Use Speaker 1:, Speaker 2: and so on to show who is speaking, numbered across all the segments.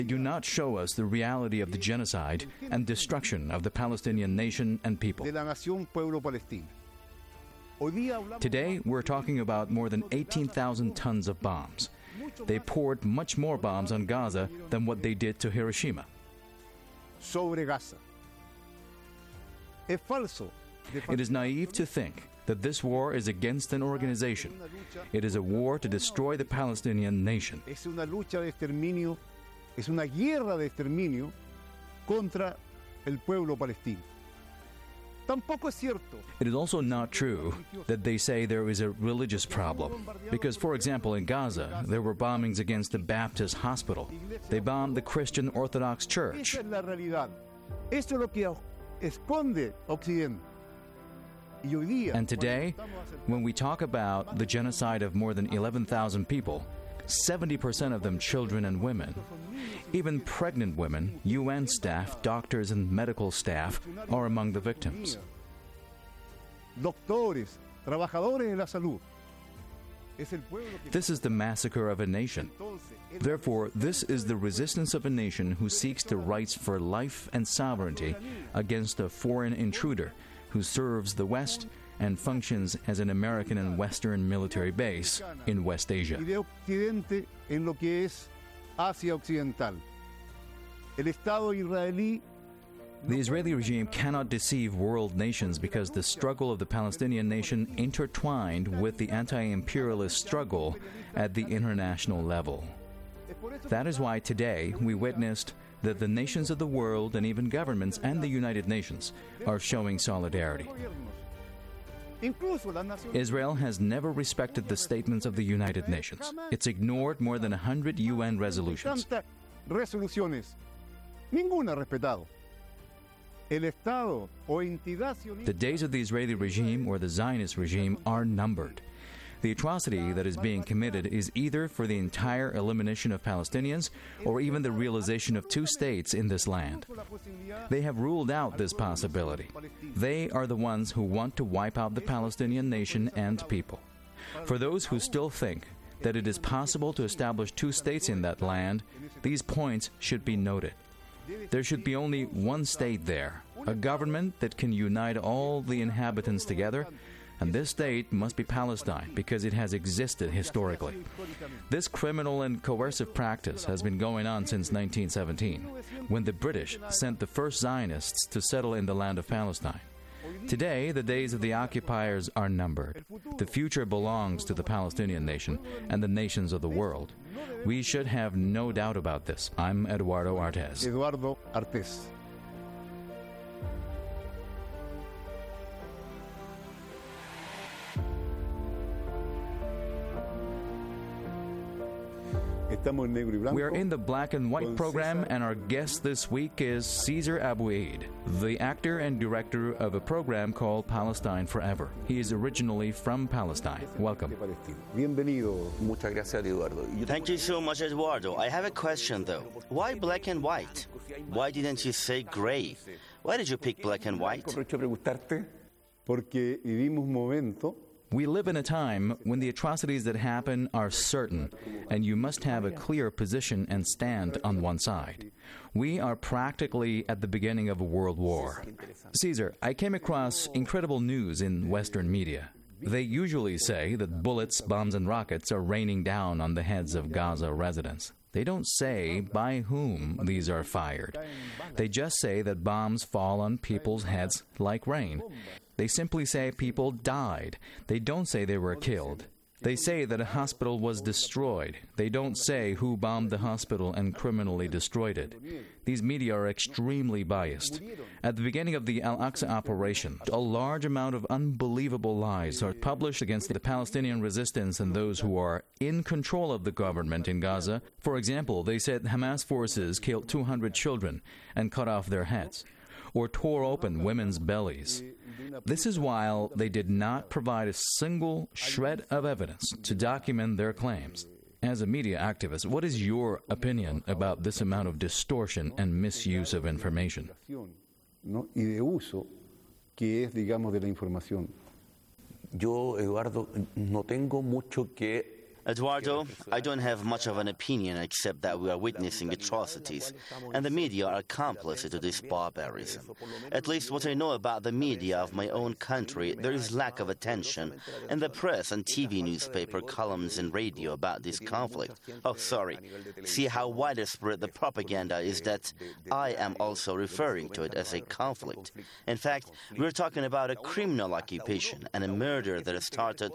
Speaker 1: They do not show us the reality of the genocide and destruction of the Palestinian nation and people. Today, we're talking about more than 18,000 tons of bombs. They poured much more bombs on Gaza than what they did to Hiroshima. It is naive to think that this war is against an organization. It is a war to destroy the Palestinian nation.
Speaker 2: Es una guerra de exterminio contra el pueblo palestino. Tampoco es cierto.
Speaker 1: It is also not true that they say there is a religious problem. Because, for example, in Gaza, there were bombings against the Baptist hospital. They bombed the Christian Orthodox Church.
Speaker 2: Esa es la realidad. Esto es lo que esconde Occidente.
Speaker 1: And today, when we talk about the genocide of more than 11,000 people, 70% of them children and women, even pregnant women, UN staff, doctors, and medical staff are among the victims.
Speaker 2: Doctores, trabajadores de la salud.
Speaker 1: This is the massacre of a nation. Therefore, this is the resistance of a nation who seeks the rights for life and sovereignty against a foreign intruder who serves the West and functions as an American and Western military base in West Asia.
Speaker 2: Y de Occidente en lo que es Asia Occidental. El Estado israelí.
Speaker 1: The Israeli regime cannot deceive world nations because the struggle of the Palestinian nation intertwined with the anti-imperialist struggle at the international level. That is why today we witnessed that the nations of the world and even governments and the United Nations are showing solidarity. Israel has never respected the statements of the United Nations. It's ignored more than 100 UN resolutions.
Speaker 2: Ninguna respetado. The
Speaker 1: days of the Israeli regime or the Zionist regime are numbered. The atrocity that is being committed is either for the entire elimination of Palestinians or even the realization of two states in this land. They have ruled out this possibility. They are the ones who want to wipe out the Palestinian nation and people. For those who still think that it is possible to establish two states in that land, these points should be noted. There should be only one state there, a government that can unite all the inhabitants together, and this state must be Palestine because it has existed historically. This criminal and coercive practice has been going on since 1917, when the British sent the first Zionists to settle in the land of Palestine. Today, the days of the occupiers are numbered. The future belongs to the Palestinian nation and the nations of the world. We should have no doubt about this. I'm Eduardo Artes.
Speaker 2: Eduardo Artes.
Speaker 1: We are in the Black and White program, and our guest this week is Cesar Abuid, the actor and director of a program called Palestine Forever. He is originally from Palestine. Welcome.
Speaker 2: Bienvenido.
Speaker 3: Muchas gracias, Eduardo.
Speaker 4: Thank you so much, Eduardo. I have a question, though. Why black and white? Why didn't you say gray? Why did you pick black and white?
Speaker 2: Porque vivimos un momento.
Speaker 1: We live in a time when the atrocities that happen are certain, and you must have a clear position and stand on one side. We are practically at the beginning of a world war. Cesar, I came across incredible news in Western media. They usually say that bullets, bombs, and rockets are raining down on the heads of Gaza residents. They don't say by whom these are fired. They just say that bombs fall on people's heads like rain. They simply say people died. They don't say they were killed. They say that a hospital was destroyed. They don't say who bombed the hospital and criminally destroyed it. These media are extremely biased. At the beginning of the Al-Aqsa operation, a large amount of unbelievable lies are published against the Palestinian resistance and those who are in control of the government in Gaza. For example, they said Hamas forces killed 200 children and cut off their heads, or tore open women's bellies. This is while they did not provide a single shred of evidence to document their claims. As a media activist, what is your opinion about this amount of distortion and misuse of information?
Speaker 2: Y de uso que es, digamos, de la información.
Speaker 3: Yo, Eduardo, no tengo mucho que
Speaker 4: Eduardo, I don't have much of an opinion except that we are witnessing atrocities, and the media are accomplices to this barbarism. At least what I know about the media of my own country, there is lack of attention in the press and TV, newspaper, columns and radio about this conflict. Oh, sorry. See how widespread the propaganda is that I am also referring to it as a conflict. In fact, we're talking about a criminal occupation and a murder that started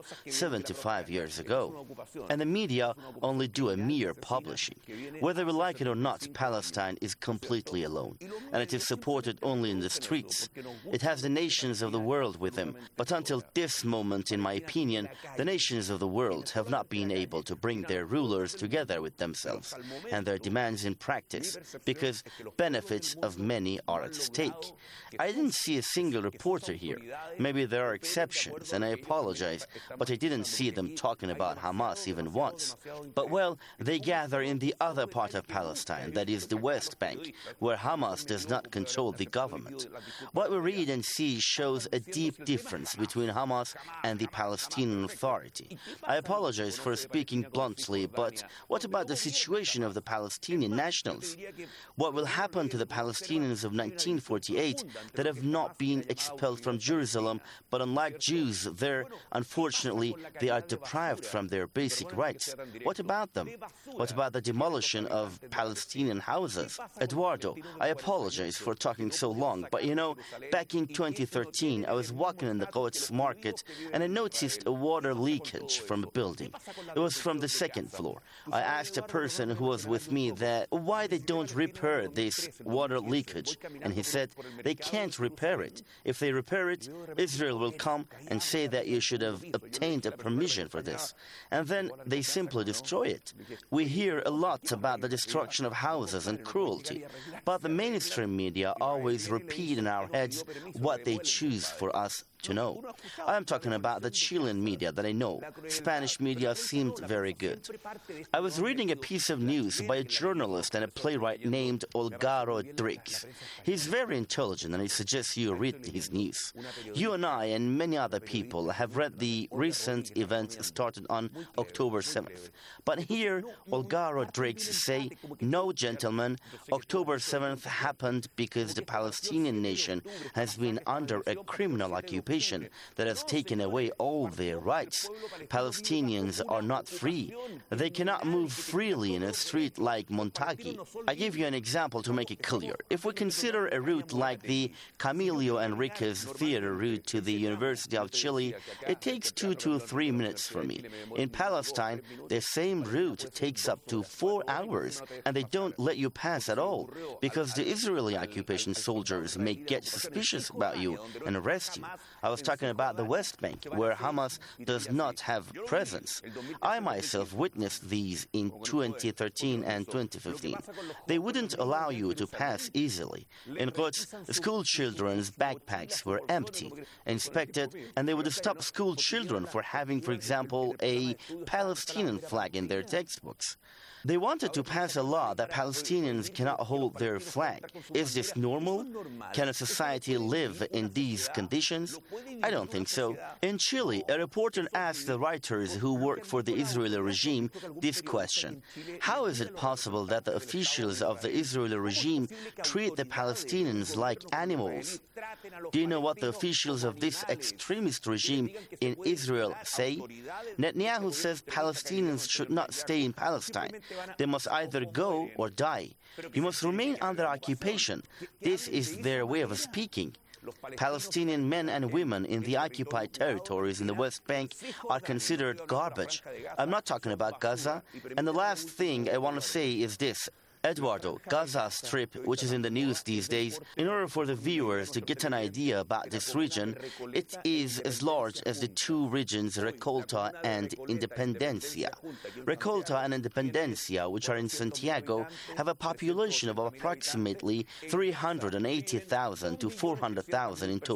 Speaker 4: 75 years ago. And the media only do a mere publishing. Whether we like it or not, Palestine is completely alone, and it is supported only in the streets. It has the nations of the world with them, but until this moment, in my opinion, the nations of the world have not been able to bring their rulers together with themselves and their demands in practice, because benefits of many are at stake. I didn't see a single reporter here. Maybe there are exceptions, and I apologize, but I didn't see them talking about Hamas even once. But, well, they gather in the other part of Palestine, that is the West Bank, where Hamas does not control the government. What we read and see shows a deep difference between Hamas and the Palestinian Authority. I apologize for speaking bluntly, but what about the situation of the Palestinian nationals? What will happen to the Palestinians of 1948 that have not been expelled from Jerusalem, but unlike Jews there, unfortunately, they are deprived from their basic rights? What about them? What about the demolition of Palestinian houses? Eduardo, I apologize for talking so long, but you know, back in 2013, I was walking in the Quds market and I noticed a water leakage from a building. It was from the second floor. I asked a person who was with me that why they don't repair this water leakage, and he said they can't repair it. If they repair it, Israel will come and say that you should have obtained a permission for this, and then they simply destroy it. We hear a lot about the destruction of houses and cruelty, but the mainstream media always repeat in our heads what they choose for us to know. I am talking about the Chilean media that I know. Spanish media seemed very good. I was reading a piece of news by a journalist and a playwright named Olga Rodriguez. He's very intelligent, and I suggest you read his news. You and I and many other people have read the recent event started on October 7th. But here, Olga Rodriguez say, no, gentlemen, October 7th happened because the Palestinian nation has been under a criminal occupation that has taken away all their rights. Palestinians are not free. They cannot move freely in a street like Montague. I give you an example to make it clear. If we consider a route like the Camilo Enriquez Theater route to the University of Chile, it takes 2 to 3 minutes for me. In Palestine, the same route takes up to 4 hours, and they don't let you pass at all, because the Israeli occupation soldiers may get suspicious about you and arrest you. I was talking about the West Bank, where Hamas does not have presence. I myself witnessed these in 2013 and 2015. They wouldn't allow you to pass easily. In Quds, school children's backpacks were empty, inspected, and they would stop school children for having, for example, a Palestinian flag in their textbooks. They wanted to pass a law that Palestinians cannot hold their flag. Is this normal? Can a society live in these conditions? I don't think so. In Chile, a reporter asked the writers who work for the Israeli regime this question: how is it possible that the officials of the Israeli regime treat the Palestinians like animals? Do you know what the officials of this extremist regime in Israel say? Netanyahu says Palestinians should not stay in Palestine. They must either go or die. You must remain under occupation. This is their way of speaking. Palestinian men and women in the occupied territories in the West Bank are considered garbage. I'm not talking about Gaza. And the last thing I want to say is this. Eduardo, Gaza Strip, which is in the news these days, in order for the viewers to get an idea about this region, it is as large as the two regions Recolta and Independencia. Recolta and Independencia, which are in Santiago, have a population of approximately 380,000 to 400,000 in total.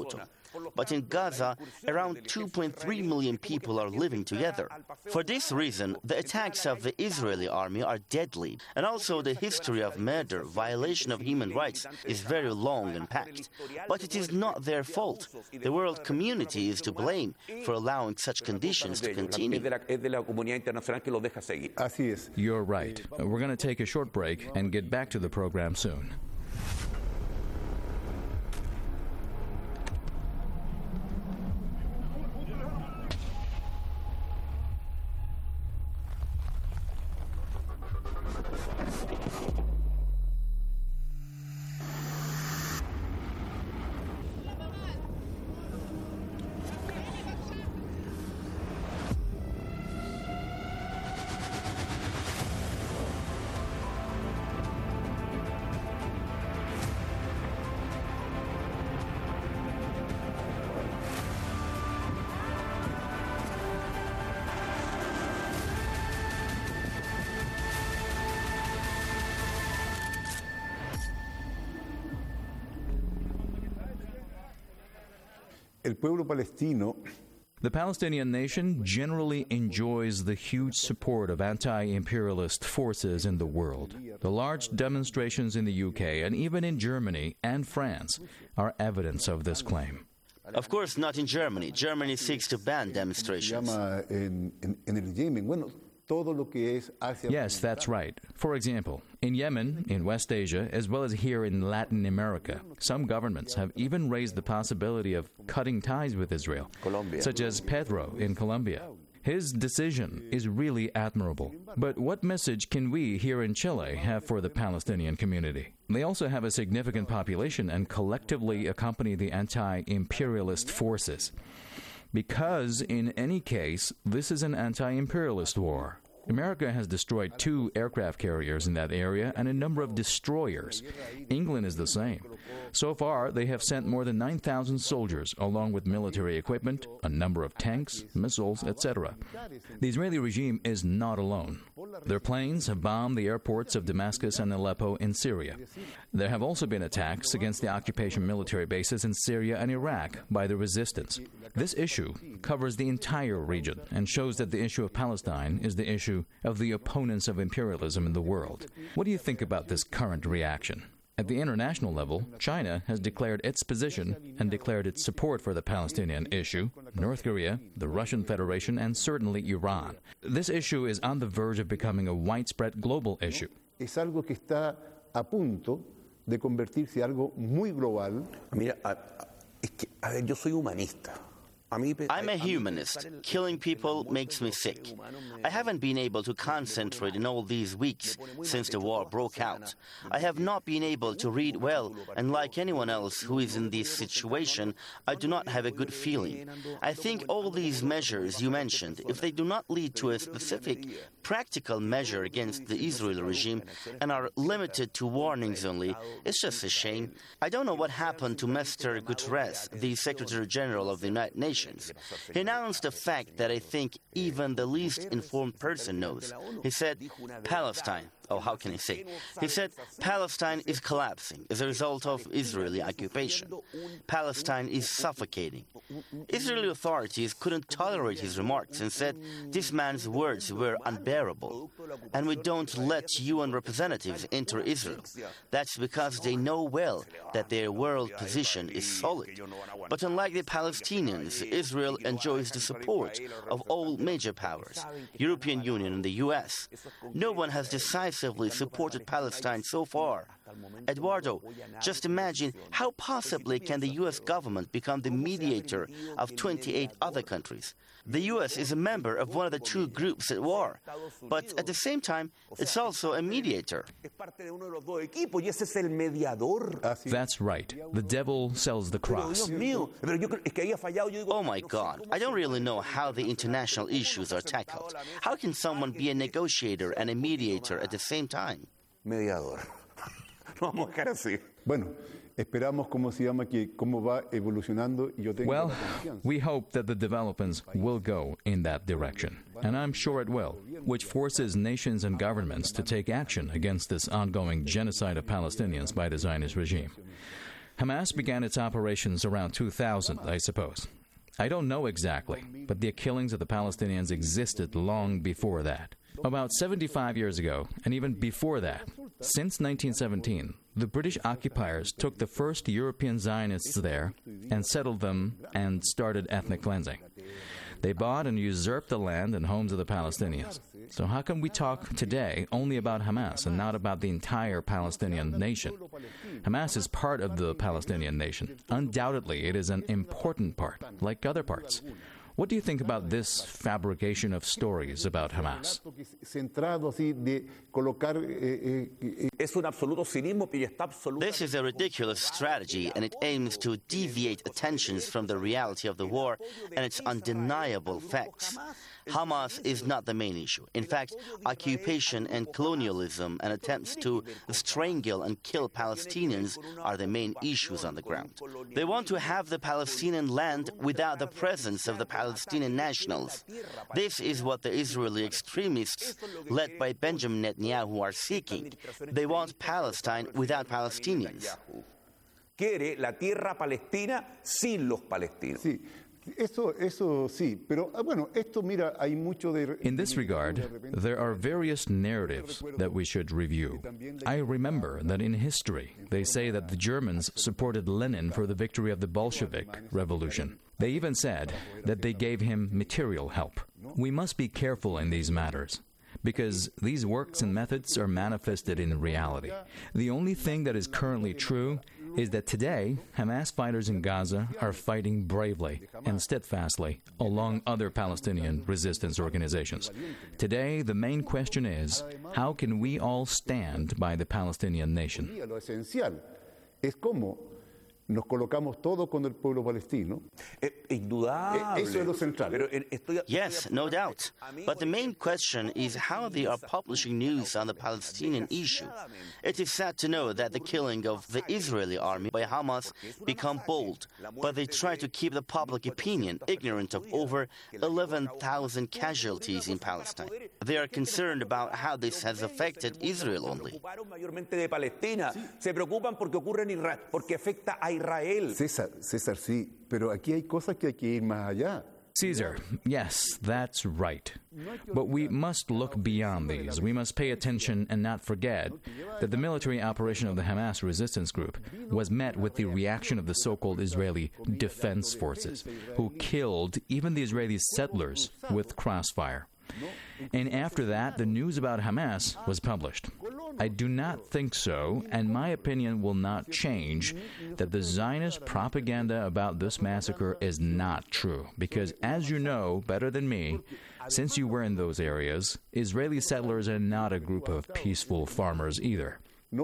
Speaker 4: but in Gaza, around 2.3 million people are living together. For this reason, the attacks of the Israeli army are deadly, and also the history of murder, violation of human rights is very long and packed. But it is not their fault. The world community is to blame for allowing such conditions to continue.
Speaker 1: You're right. We're going to take a short break and get back to the program soon.
Speaker 2: El pueblo palestino
Speaker 1: The Palestinian nation generally enjoys the huge support of anti-imperialist forces in the world. The large demonstrations in the UK and even in Germany and France are evidence of this claim.
Speaker 4: Of course, not in Germany. Germany seeks to ban demonstrations.
Speaker 1: Yes, that's right. For example, in Yemen, in West Asia, as well as here in Latin America, some governments have even raised the possibility of cutting ties with Israel, such as Petro in Colombia. His decision is really admirable. But what message can we here in Chile have for the Palestinian community? They also have a significant population and collectively accompany the anti-imperialist forces. Because, in any case, this is an anti-imperialist war. America has destroyed 2 aircraft carriers in that area and a number of destroyers. England is the same. So far, they have sent more than 9,000 soldiers, along with military equipment, a number of tanks, missiles, etc. The Israeli regime is not alone. Their planes have bombed the airports of Damascus and Aleppo in Syria. There have also been attacks against the occupation military bases in Syria and Iraq by the resistance. This issue covers the entire region and shows that the issue of Palestine is the issue of the opponents of imperialism in the world. What do you think about this current reaction? At the international level, China has declared its position and declared its support for the Palestinian issue, North Korea, the Russian Federation, and certainly Iran. This issue is on the verge of becoming a widespread global issue.
Speaker 2: Es algo que está a punto de convertirse en algo muy global.
Speaker 3: Mira, yo soy humanista.
Speaker 4: I'm a humanist. Killing people makes me sick. I haven't been able to concentrate in all these weeks since the war broke out. I have not been able to read well, and like anyone else who is in this situation, I do not have a good feeling. I think all these measures you mentioned, if they do not lead to a specific, practical measure against the Israeli regime and are limited to warnings only, it's just a shame. I don't know what happened to Mr. Guterres, the Secretary General of the United Nations. He announced a fact that I think even the least informed person knows. He said, Palestine. Oh, how can I say? He said, Palestine is collapsing as a result of Israeli occupation. Palestine is suffocating. Israeli authorities couldn't tolerate his remarks and said this man's words were unbearable. And we don't let UN representatives enter Israel. That's because they know well that their world position is solid. But unlike the Palestinians, Israel enjoys the support of all major powers, European Union and the US. No one has decisively supported Palestine so far. Eduardo, just imagine how possibly can the US government become the mediator of 28 other countries. The US is a member of one of the 2 groups at war, but at the same time, it's also a mediator.
Speaker 1: That's right. The devil sells the cross.
Speaker 4: Oh my God, I don't really know how the international issues are tackled. How can someone be a negotiator and a mediator at the same time?
Speaker 3: Mediador. Vamos a dejar así.
Speaker 2: Bueno, esperamos cómo va evolucionando y yo tengo
Speaker 1: Well,
Speaker 2: la confianza.
Speaker 1: we hope that the developments will go in that direction, and I'm sure it will, which forces nations and governments to take action against this ongoing genocide of Palestinians by the Zionist regime. Hamas began its operations around 2000, I suppose. I don't know exactly, but the killings of the Palestinians existed long before that. About 75 years ago, and even before that, since 1917, the British occupiers took the first European Zionists there and settled them and started ethnic cleansing. They bought and usurped the land and homes of the Palestinians. So how can we talk today only about Hamas and not about the entire Palestinian nation? Hamas is part of the Palestinian nation. Undoubtedly, it is an important part, like other parts. What do you think about this fabrication of stories about Hamas?
Speaker 4: This is a ridiculous strategy, and it aims to deviate attentions from the reality of the war and its undeniable facts. Hamas is not the main issue. In fact, occupation and colonialism and attempts to strangle and kill Palestinians are the main issues on the ground. They want to have the Palestinian land without the presence of the Palestinian nationals. This is what the Israeli extremists, led by Benjamin Netanyahu, are seeking. They want Palestine without Palestinians.
Speaker 3: Quiere la tierra palestina sin los palestinos.
Speaker 2: Sí. Eso sí, pero bueno, esto mira, hay mucho de...
Speaker 1: In this regard, there are various narratives that we should review. I remember that in history, they say that the Germans supported Lenin for the victory of the Bolshevik Revolution. They even said that they gave him material help. We must be careful in these matters, because these works and methods are manifested in reality. The only thing that is currently true is that today, Hamas fighters in Gaza are fighting bravely and steadfastly along other Palestinian resistance organizations. Today, the main question is, how can we all stand by the Palestinian nation?
Speaker 2: Lo esencial es cómo nos colocamos todos con el pueblo palestino.
Speaker 3: Indudable.
Speaker 2: Eso es lo central.
Speaker 4: Yes, no doubt. But the main question is how they are publishing news on the Palestinian issue. It is sad to know that the killing of the Israeli army by Hamas become bold, but they try to keep the public opinion ignorant of over 11,000 casualties in Palestine. They are concerned about how this has affected Israel only.
Speaker 3: Se preocupan porque ocurre en Israel, porque afecta a Israel.
Speaker 2: César, sí, pero aquí hay cosas que hay que ir más allá.
Speaker 1: Caesar, yes, that's right. But we must look beyond these. We must pay attention and not forget that the military operation of the Hamas resistance group was met with the reaction of the so-called Israeli defense forces, who killed even the Israeli settlers with crossfire. And after that, the news about Hamas was published. I do not think so, and my opinion will not change, that the Zionist propaganda about this massacre is not true. Because, as you know better than me, since you were in those areas, Israeli settlers are not a group of peaceful farmers either.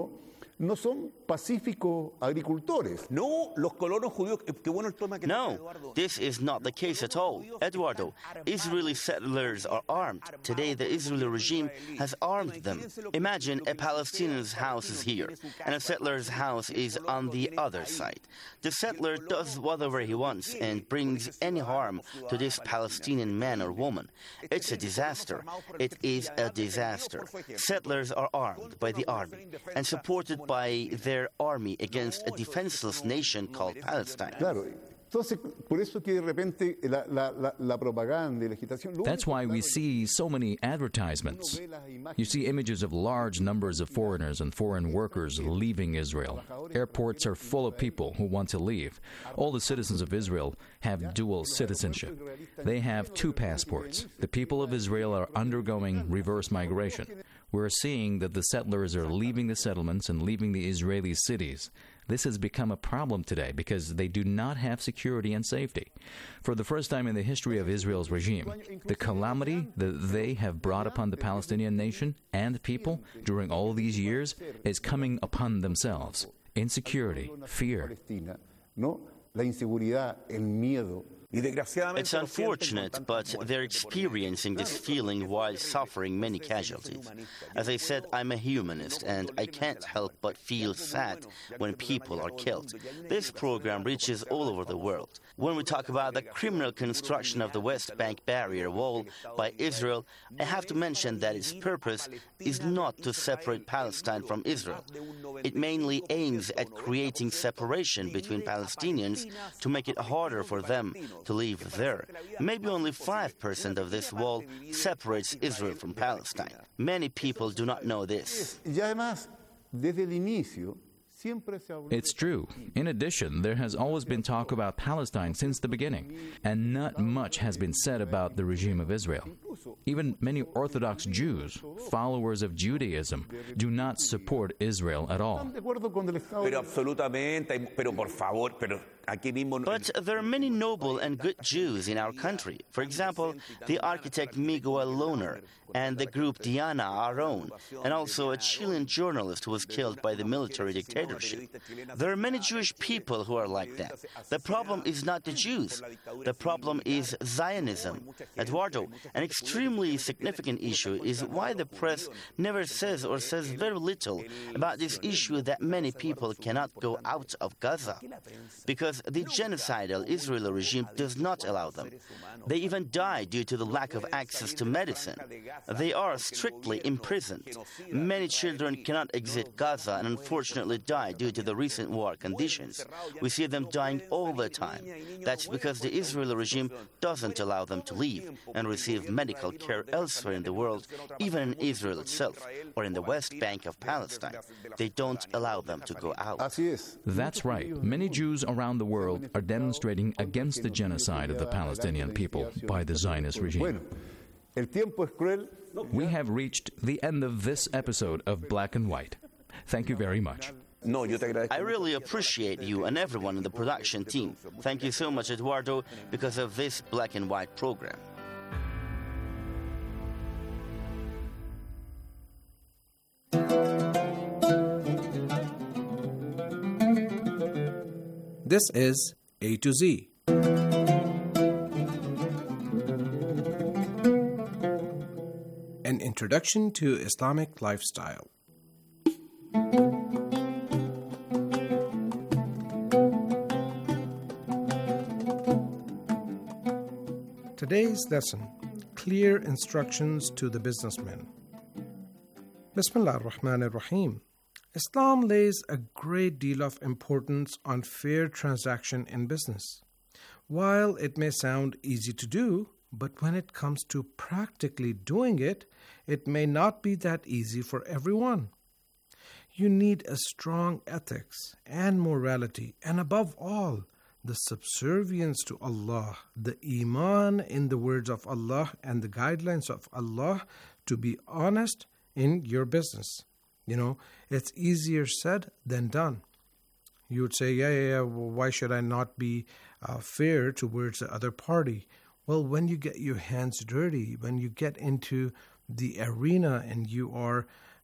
Speaker 2: No son pacíficos agricultores.
Speaker 3: No, los colonos judíos. Qué bueno el tema que
Speaker 4: No, this is not the case at all. Eduardo, Israeli settlers are armed. Today, the Israeli regime has armed them. Imagine a Palestinian's house is here, and a settler's house is on the other side. The settler does whatever he wants and brings any harm to this Palestinian man or woman. It's a disaster. It is a disaster. Settlers are armed by the army and supported by their army against a defenseless nation called Palestine.
Speaker 2: Claro. Entonces, por eso que de repente la propaganda y la agitación...
Speaker 1: That's why we see so many advertisements. You see images of large numbers of foreigners and foreign workers leaving Israel. Airports are full of people who want to leave. All the citizens of Israel have dual citizenship. They have two passports. The people of Israel are undergoing reverse migration. We're seeing that the settlers are leaving the settlements and leaving the Israeli cities. This has become a problem today because they do not have security and safety. For the first time in the history of Israel's regime, the calamity that they have brought upon the Palestinian nation and people during all these years is coming upon themselves. Insecurity, fear.
Speaker 2: No, la inseguridad, el miedo.
Speaker 4: It's unfortunate, but they're experiencing this feeling while suffering many casualties. As I said, I'm a humanist, and I can't help but feel sad when people are killed. This program reaches all over the world. When we talk about the criminal construction of the West Bank barrier wall by Israel, I have to mention that its purpose is not to separate Palestine from Israel. It mainly aims at creating separation between Palestinians to make it harder for them to live there. Maybe only 5% of this wall separates Israel from Palestine. Many people do not know this.
Speaker 1: It's true. In addition, there has always been talk about Palestine since the beginning, and not much has been said about the regime of Israel. Even many Orthodox Jews, followers of Judaism, do not support Israel at all.
Speaker 4: But there are many noble and good Jews in our country. For example, the architect Miguel Lohner and the group Diana Aron, and also a Chilean journalist who was killed by the military dictatorship. There are many Jewish people who are like that. The problem is not the Jews. The problem is Zionism. Eduardo, an extremely significant issue is why the press never says or says very little about this issue that many people cannot go out of Gaza. Because the genocidal Israeli regime does not allow them. They even die due to the lack of access to medicine. They are strictly imprisoned. Many children cannot exit Gaza and unfortunately die due to the recent war conditions. We see them dying all the time. That's because the Israeli regime doesn't allow them to leave and receive medical care elsewhere in the world, even in Israel itself or in the West Bank of Palestine. They don't allow them to go out.
Speaker 1: That's right. Many Jews around the world are demonstrating against the genocide of the Palestinian people by the Zionist regime. We have reached the end of this episode of Black and White. Thank you very much.
Speaker 4: I really appreciate you and everyone in the production team. Thank you so much, Eduardo, because of this Black and White program.
Speaker 5: This is A to Z. An introduction to Islamic lifestyle. Today's lesson, clear instructions to the businessman. Bismillah ar-Rahman ar-Rahim. Islam lays a great deal of importance on fair transaction in business. While it may sound easy to do, but when it comes to practically doing it, it may not be that easy for everyone. You need a strong ethics and morality, and above all, the subservience to Allah, the iman in the words of Allah and the guidelines of Allah to be honest in your business. It's easier said than done. You would say, well, why should I not be fair towards the other party? Well, when you get your hands dirty, when you get into the arena and you are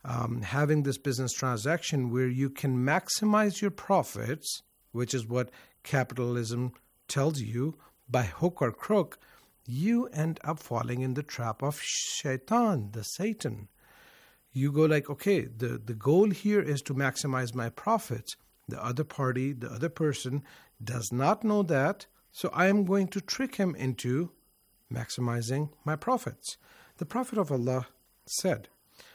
Speaker 5: having this business transaction where you can maximize your profits, which is what capitalism tells you, by hook or crook, you end up falling in the trap of shaitan, the Satan. You go like, okay, the goal here is to maximize my profits. The other party, the other person does not know that, so I am going to trick him into maximizing my profits. The Prophet of Allah said,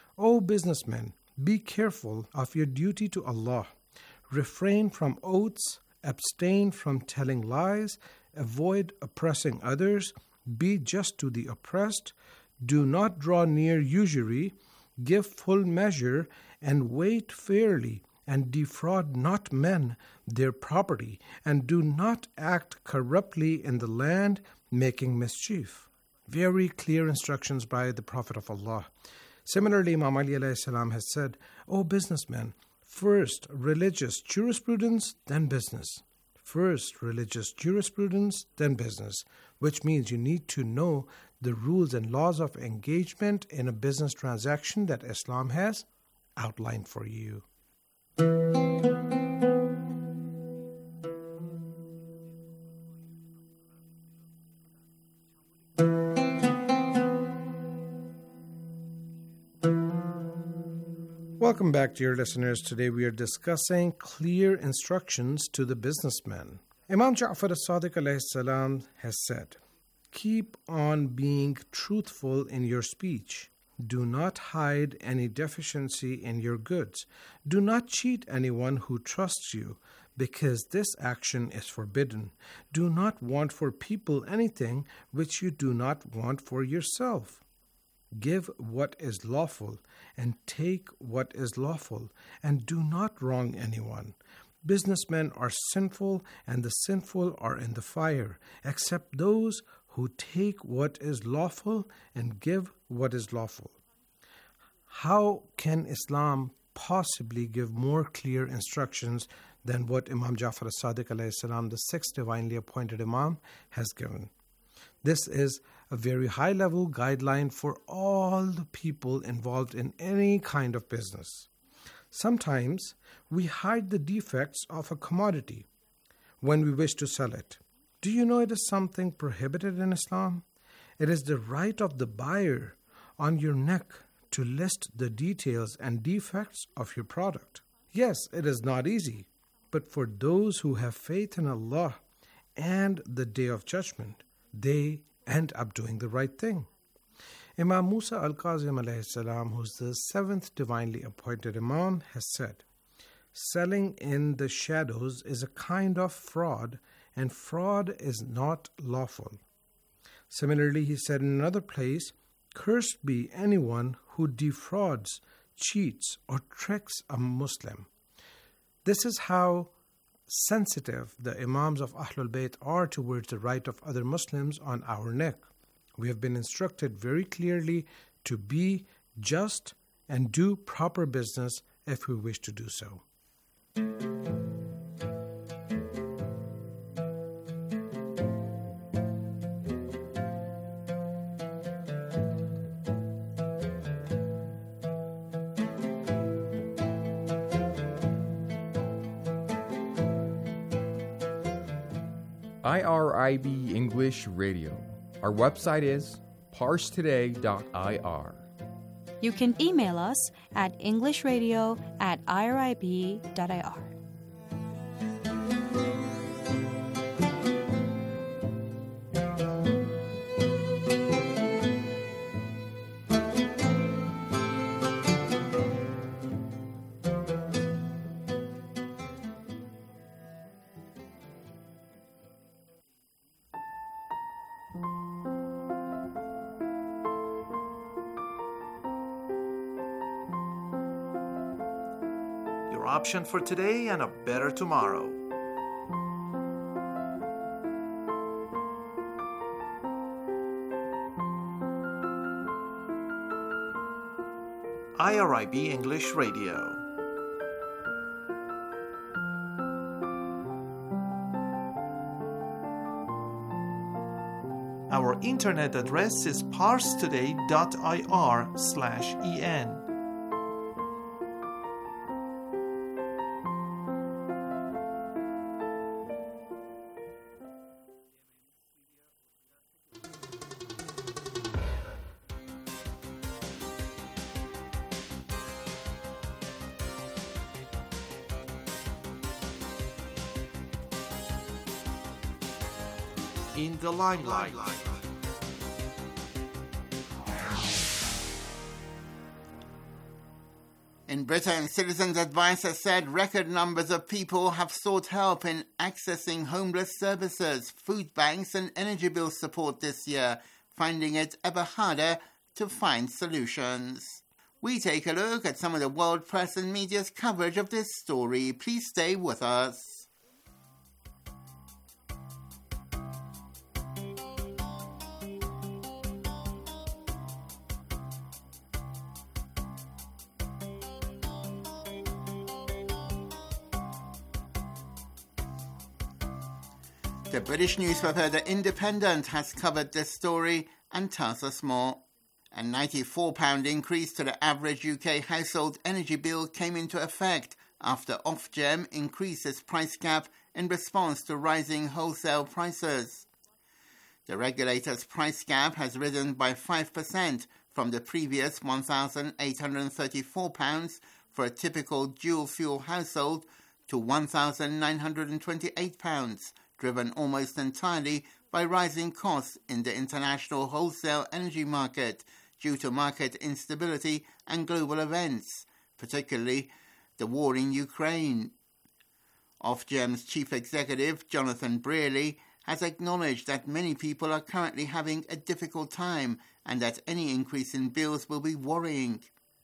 Speaker 5: O businessmen, be careful of your duty to Allah. Refrain from oaths, abstain from telling lies, avoid oppressing others, be just to the oppressed, do not draw near usury, give full measure, and wait fairly, and defraud not men their property, and do not act corruptly in the land, making mischief. Very clear instructions by the Prophet of Allah. Similarly, Imam Ali alayhi salam has said, O businessmen, first religious jurisprudence, then business. First religious jurisprudence, then business, which means you need to know the rules and laws of engagement in a business transaction that Islam has outlined for you. Welcome back, dear listeners. Today we are discussing clear instructions to the businessman. Imam Ja'far as-Sadiq alayhi salam has said, "Keep on being truthful in your speech. Do not hide any deficiency in your goods. Do not cheat anyone who trusts you, because this action is forbidden. Do not want for people anything which you do not want for yourself. Give what is lawful, and take what is lawful, and do not wrong anyone. Businessmen are sinful, and the sinful are in the fire, except those who take what is lawful and give what is lawful." How can Islam possibly give more clear instructions than what Imam Ja'far as-Sadiq alayhi salam, the sixth divinely appointed Imam, has given? This is a very high-level guideline for all the people involved in any kind of business. Sometimes we hide the defects of a commodity when we wish to sell it. Do you know it is something prohibited in Islam? It is the right of the buyer on your neck to list the details and defects of your product. Yes, it is not easy, but for those who have faith in Allah and the Day of Judgment, they end up doing the right thing. Imam Musa al-Kazim alayhi salam, who's the seventh divinely appointed Imam, has said, "Selling in the shadows is a kind of fraud, and fraud is not lawful." Similarly, he said in another place, "Cursed be anyone who defrauds, cheats, or tricks a Muslim." This is how sensitive the Imams of Ahlul Bayt are towards the right of other Muslims on our neck. We have been instructed very clearly to be just and do proper business if we wish to do so.
Speaker 6: IRIB English Radio. Our website is parstoday.ir.
Speaker 7: You can email us at englishradio@irib.ir.
Speaker 8: Your option for today and a better tomorrow. IRIB English Radio. Our internet address is parstoday.ir/en. In the limelight.
Speaker 9: In Britain, Citizens Advice has said record numbers of people have sought help in accessing homeless services, food banks and energy bill support this year, finding it ever harder to find solutions. We take a look at some of the world press and media's coverage of this story. Please stay with us. The British newspaper The Independent has covered this story and tells us more. A £94 increase to the average UK household energy bill came into effect after Ofgem increased its price cap in response to rising wholesale prices. The regulator's price cap has risen by 5% from the previous £1,834 for a typical dual-fuel household to £1,928, driven almost entirely by rising costs in the international wholesale energy market due to market instability and global events, particularly the war in Ukraine. Ofgem's chief executive, Jonathan Brearley, has acknowledged that many people are currently having a difficult time and that any increase in bills will be worrying.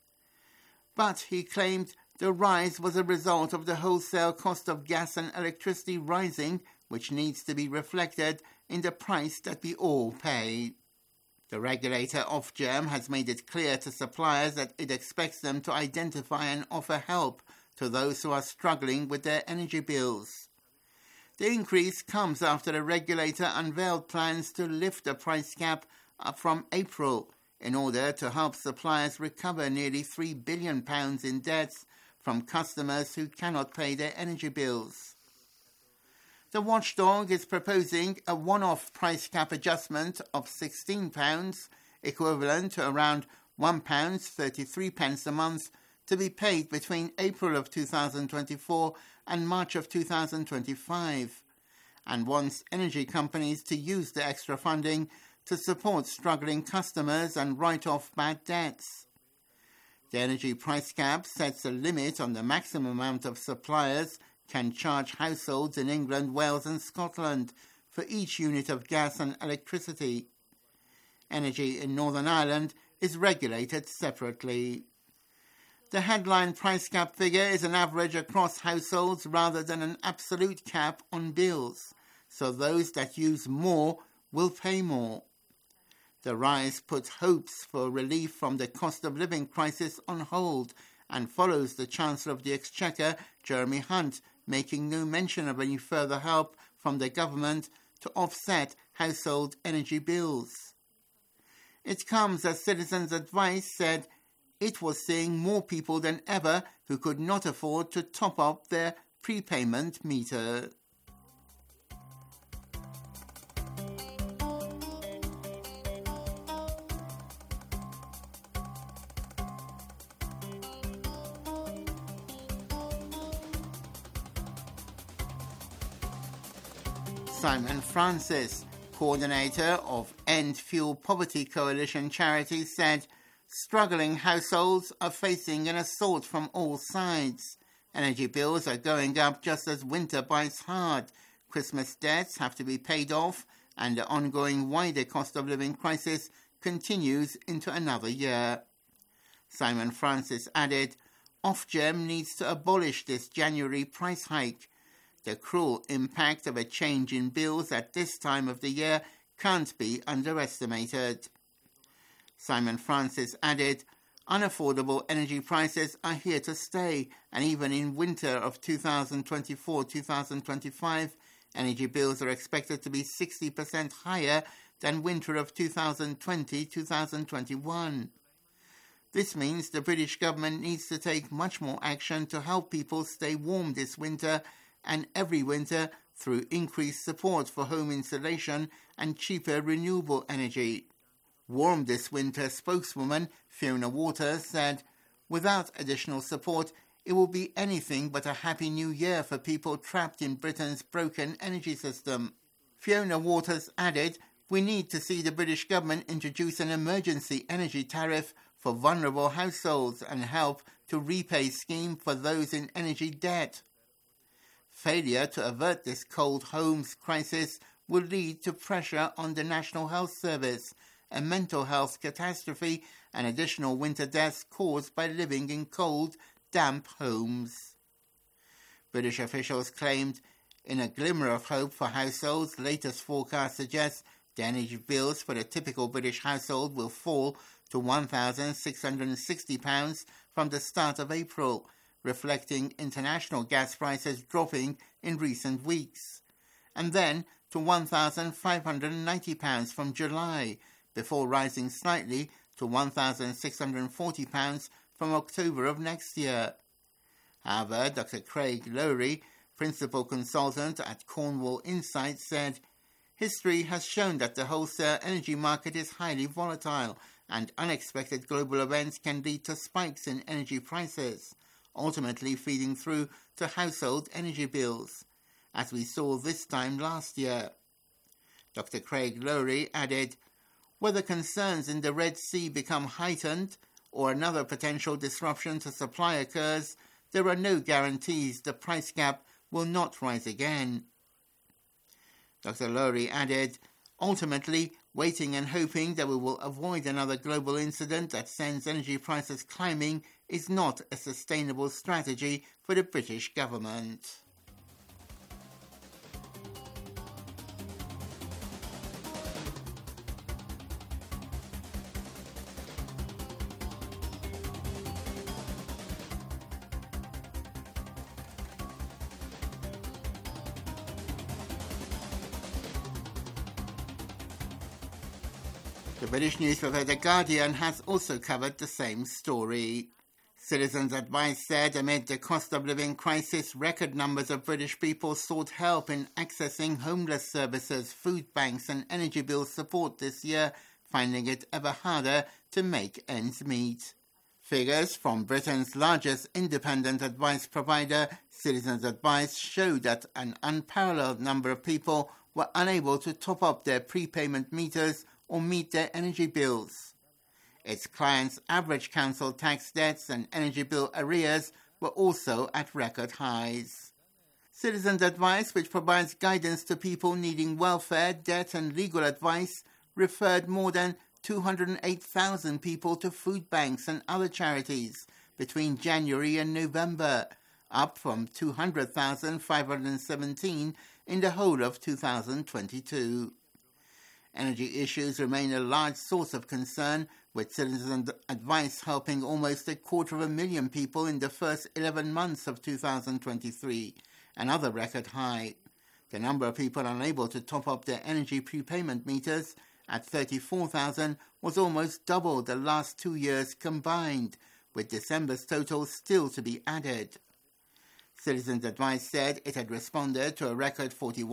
Speaker 9: But he claimed the rise was a result of the wholesale cost of gas and electricity rising, which needs to be reflected in the price that we all pay. The regulator Ofgem has made it clear to suppliers that it expects them to identify and offer help to those who are struggling with their energy bills. The increase comes after the regulator unveiled plans to lift the price cap up from April in order to help suppliers recover nearly £3 billion in debts from customers who cannot pay their energy bills. The watchdog is proposing a one-off price cap adjustment of £16, equivalent to around £1.33 a month, to be paid between April of 2024 and March of 2025, and wants energy companies to use the extra funding to support struggling customers and write off bad debts. The energy price cap sets a limit on the maximum amount of suppliers can charge households in England, Wales and Scotland for each unit of gas and electricity. Energy in Northern Ireland is regulated separately. The headline price cap figure is an average across households rather than an absolute cap on bills, so those that use more will pay more. The rise puts hopes for relief from the cost of living crisis on hold and follows the Chancellor of the Exchequer, Jeremy Hunt, making no mention of any further help from the government to offset household energy bills. It comes as Citizens Advice said it was seeing more people than ever who could not afford to top up their prepayment meter. Simon Francis, coordinator of End Fuel Poverty Coalition charity, said struggling households are facing an assault from all sides. Energy bills are going up just as winter bites hard. Christmas debts have to be paid off, and the ongoing wider cost of living crisis continues into another year. Simon Francis added, Ofgem needs to abolish this January price hike. The cruel impact of a change in bills at this time of the year can't be underestimated. Simon Francis added, unaffordable energy prices are here to stay, and even in winter of 2024-2025, energy bills are expected to be 60% higher than winter of 2020-2021. This means the British government needs to take much more action to help people stay warm this winter and every winter through increased support for home insulation and cheaper renewable energy. Warm This Winter spokeswoman Fiona Waters said, without additional support, it will be anything but a happy new year for people trapped in Britain's broken energy system. Fiona Waters added, we need to see the British government introduce an emergency energy tariff for vulnerable households and help to repay scheme for those in energy debt. Failure to avert this cold homes crisis will lead to pressure on the National Health Service, a mental health catastrophe, and additional winter deaths caused by living in cold, damp homes. British officials claimed, in a glimmer of hope for households, latest forecast suggests the energy bills for the typical British household will fall to £1,660 from the start of April, reflecting international gas prices dropping in recent weeks, and then to £1,590 from July, before rising slightly to £1,640 from October of next year. However, Dr. Craig Lowry, principal consultant at Cornwall Insight, said, history has shown that the wholesale energy market is highly volatile and unexpected global events can lead to spikes in energy prices. ultimately feeding through to household energy bills, as we saw this time last year. Dr. Craig Lowry added, whether concerns in the Red Sea become heightened or another potential disruption to supply occurs, there are no guarantees the price gap will not rise again. Dr. Lowry added, ultimately, waiting and hoping that we will avoid another global incident that sends energy prices climbing is not a sustainable strategy for the British government. The British newspaper The Guardian has also covered the same story. Citizens Advice said amid the cost of living crisis, record numbers of British people sought help in accessing homeless services, food banks and energy bill support this year, finding it ever harder to make ends meet. Figures from Britain's largest independent advice provider, Citizens Advice, show that an unparalleled number of people were unable to top up their prepayment meters or meet their energy bills. Its clients' average council tax debts and energy bill arrears were also at record highs. Citizens Advice, which provides guidance to people needing welfare, debt and legal advice, referred more than 208,000 people to food banks and other charities between January and November, up from 200,517 in the whole of 2022. Energy issues remain a large source of concern, with Citizens Advice helping almost 250,000 people in the first 11 months of 2023, another record high. The number of people unable to top up their energy prepayment meters at 34,000 was almost double the last 2 years combined, with December's total still to be added. Citizens Advice said it had responded to a record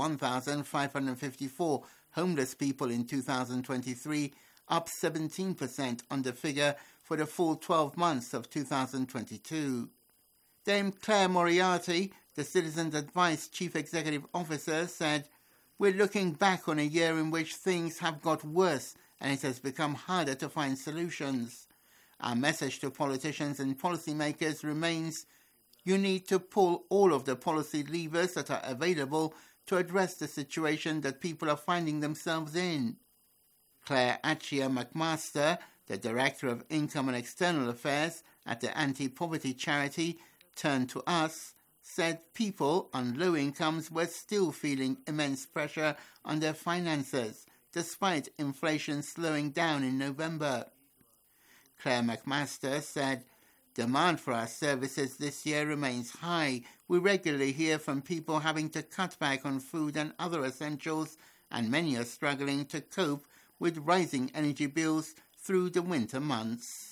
Speaker 9: 41,554 homeless people in 2023, up 17% on the figure for the full 12 months of 2022. Dame Claire Moriarty, the Citizens Advice Chief Executive Officer, said, "We're looking back on a year in which things have got worse and it has become harder to find solutions. Our message to politicians and policymakers remains, you need to pull all of the policy levers that are available to address the situation that people are finding themselves in." Claire Achia McMaster, the Director of Income and External Affairs at the anti-poverty charity Turn to Us, said people on low incomes were still feeling immense pressure on their finances, despite inflation slowing down in November. Claire McMaster said, "Demand for our services this year remains high. We regularly hear from people having to cut back on food and other essentials, and many are struggling to cope with rising energy bills through the winter months."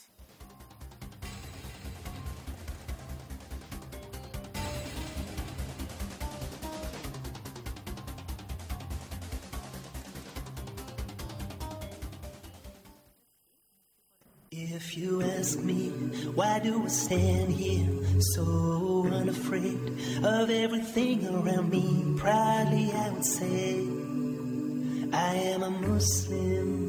Speaker 10: If you ask me, why do I stand here so unafraid of everything around me? Proudly I would say, I am a Muslim.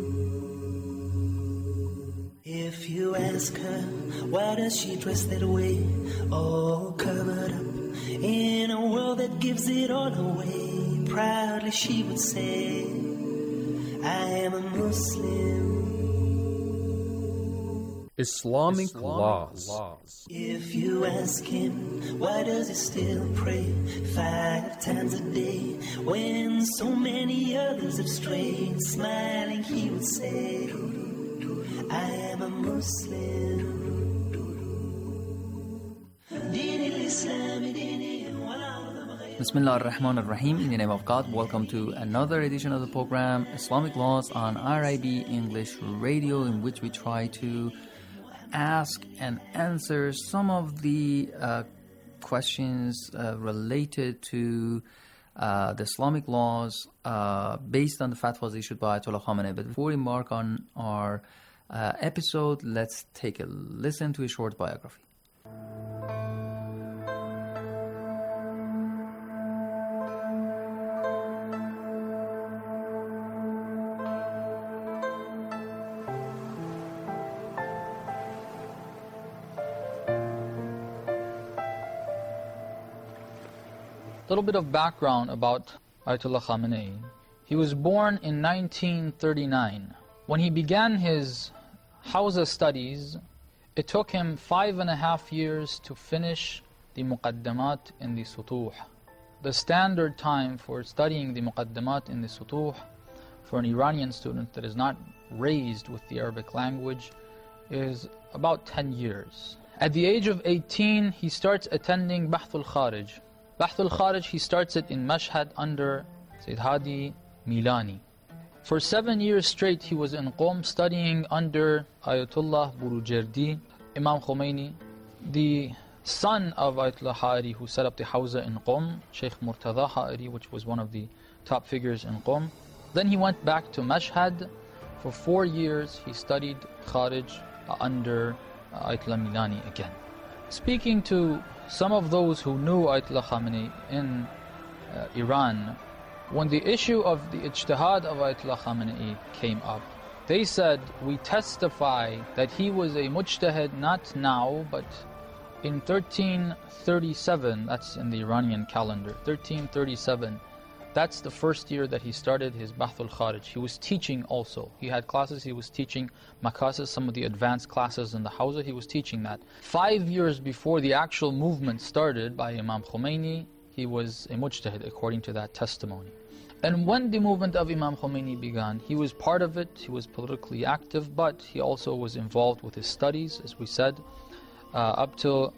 Speaker 10: If you ask her, why does she dress that way, all covered up in a world that gives it all away? Proudly she would say, I am a Muslim.
Speaker 6: Islamic laws.
Speaker 10: If you ask him, why does he still pray 5 times a day when so many others have strayed? Smiling he would say, I am a Muslim.
Speaker 11: Bismillah ar-Rahman ar-Rahim. In the name of God, welcome to another edition of the program Islamic Laws on RIB English Radio, in which we try to ask and answer some of the questions related to the Islamic laws based on the fatwas issued by Ayatollah Khamenei. But before we embark on our episode, let's take a listen to a short biography.
Speaker 12: little bit of background about Ayatollah Khamenei. He was born in 1939. When he began his Hawza studies, it took him 5.5 years to finish the Muqaddamat in the Sutuh. The standard time for studying the Muqaddamat in the Sutuh for an Iranian student that is not raised with the Arabic language is about 10 years. At the age of 18, he starts attending Bahthul Kharij. Bahthul Kharij, he starts it in Mashhad under Sayyid Hadi Milani. For 7 years straight, he was in Qom studying under Ayatollah Burujerdi, Imam Khomeini, the son of Ayatollah Ha'iri, who set up the Hawza in Qom, Sheikh Murtada Ha'iri, which was one of the top figures in Qom. Then he went back to Mashhad. For 4 years, he studied Kharij under Ayatollah Milani again. Speaking to some of those who knew Ayatollah Khamenei in Iran, when the issue of the ijtihad of Ayatollah Khamenei came up, they said, we testify that he was a mujtahid not now, but in 1337, that's in the Iranian calendar, 1337, that's the first year that he started his Bahthul Kharij. He was teaching also. He had classes, he was teaching makasis, some of the advanced classes in the Hawza, he was teaching that. 5 years before the actual movement started by Imam Khomeini, he was a mujtahid according to that testimony. And when the movement of Imam Khomeini began, he was part of it, he was politically active, but he also was involved with his studies, as we said. Up till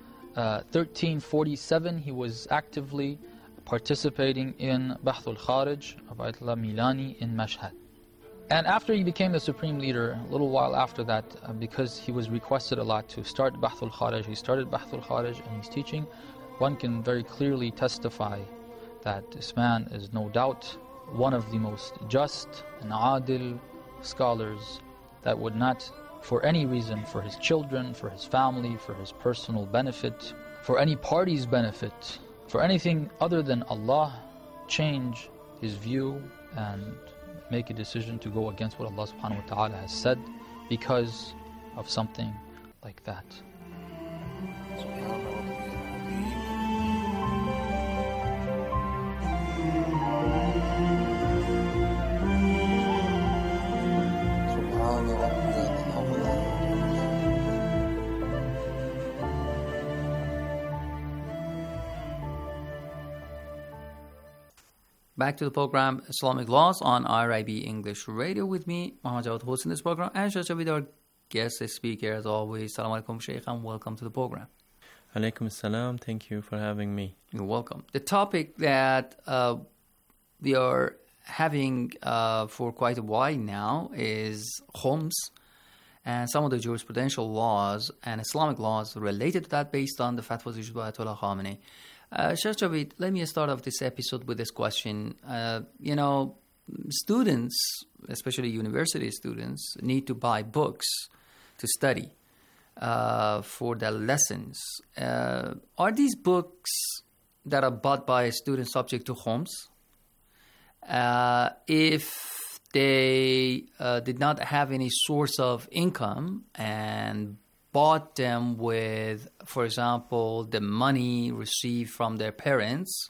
Speaker 12: 1347, he was actively participating in Bahthul Kharij of Ayatollah Milani in Mashhad. And after he became the supreme leader, a little while after that, because he was requested a lot to start Bahthul Kharij, he started Bahthul Kharij and he's teaching. One can very clearly testify that this man is no doubt one of the most just and adil scholars that would not, for any reason, for his children, for his family, for his personal benefit, for any party's benefit, for anything other than Allah, change his view and make a decision to go against what Allah subhanahu wa ta'ala has said because of something like that.
Speaker 11: Back to the program Islamic Laws on RIB English Radio with me, Muhammad Jawad, hosting this program, and Sheikh Javid, our guest speaker as always. Assalamu alaikum, Sheikh, and welcome to the program.
Speaker 13: Alaikum assalam, thank you for having me.
Speaker 11: You're welcome. The topic that we are having for quite a while now is khums and some of the jurisprudential laws and Islamic laws related to that based on the fatwas issued by Ayatollah Khamenei. Sheikh Javid, let me start off this episode with this question. Students, especially university students, need to buy books to study for their lessons. Are these books that are bought by a student subject to khums? If they did not have any source of income and bought them with, for example, the money received from their parents,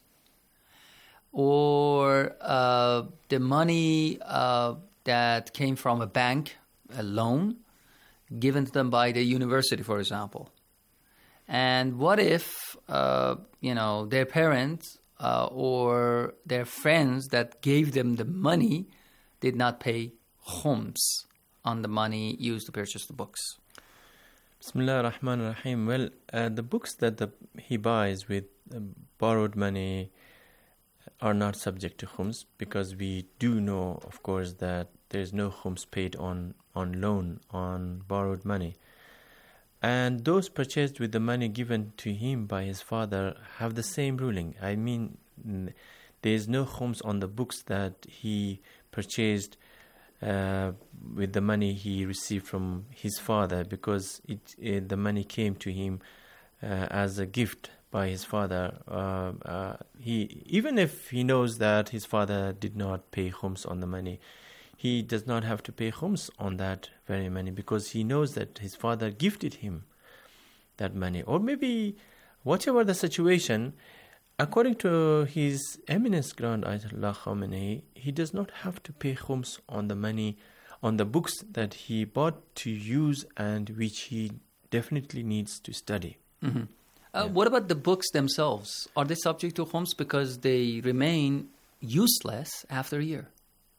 Speaker 11: or the money that came from a bank, a loan, given to them by the university, for example. And what if, their parents or their friends that gave them the money did not pay khums on the money used to purchase the books?
Speaker 13: Bismillah ar-Rahman ar-Rahim. Well, the books that he buys with borrowed money are not subject to khums, because we do know, of course, that there is no khums paid on loan, on borrowed money. And those purchased with the money given to him by his father have the same ruling. I mean, there is no khums on the books that he purchased with the money he received from his father, because the money came to him as a gift by his father. Even if he knows that his father did not pay khums on the money, he does not have to pay khums on that very money, because he knows that his father gifted him that money. Or maybe, whatever the situation, According to His Eminence Grand Ayatollah Khamenei, he does not have to pay khums on the money, on the books that he bought to use and which he definitely needs to study.
Speaker 11: What about the books themselves? Are they subject to khums because they remain useless after a year?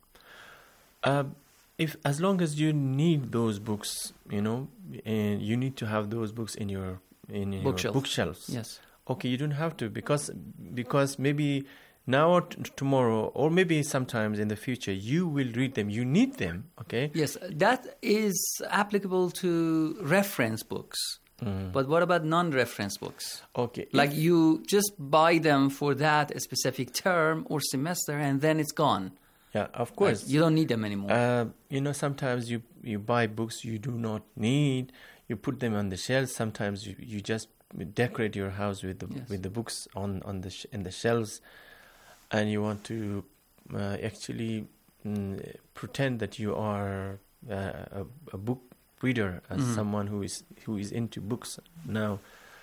Speaker 13: If as long as you need those books, and you need to have those books in your bookshelves.
Speaker 11: Yes.
Speaker 13: Okay, you don't have to because maybe now or tomorrow or maybe sometimes in the future you will read them. You need them. Okay.
Speaker 11: Yes, that is applicable to reference books. But what about non-reference books?
Speaker 13: Okay.
Speaker 11: Like you just buy them for that specific term or semester and then it's gone.
Speaker 13: Yeah, of course.
Speaker 11: You don't need them anymore.
Speaker 13: Sometimes you buy books you do not need. You put them on the shelves. Sometimes you just decorate your house with the books in the shelves, and you want to actually pretend that you are a book reader, as someone who is into books now,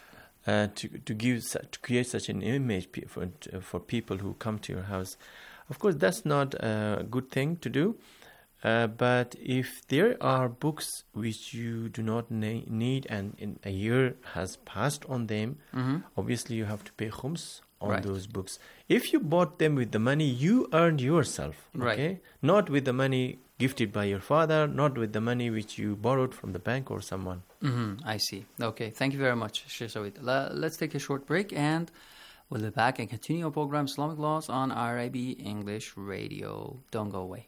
Speaker 13: to create such an image for people who come to your house. Of course, that's not a good thing to do. But if there are books which you do not need and in a year has passed on them, obviously you have to pay khums on those books. If you bought them with the money you earned yourself, okay? Not with the money gifted by your father, not with the money which you borrowed from the bank or someone.
Speaker 11: I see. Okay, thank you very much, Sheikh Sawid. Let's take a short break and we'll be back and continue our program Islamic Laws on RIB English Radio. Don't go away.